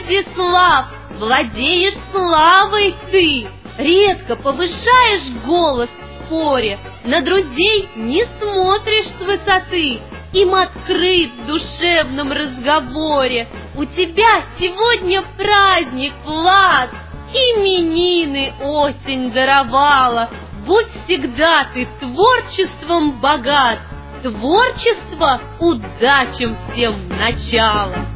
Владислав, владеешь славой ты, редко повышаешь голос в споре, на друзей не смотришь с высоты, им открыт в душевном разговоре. У тебя сегодня праздник, Влад, именины осень даровала. Будь всегда ты творчеством богат, творчество удачам всем начало.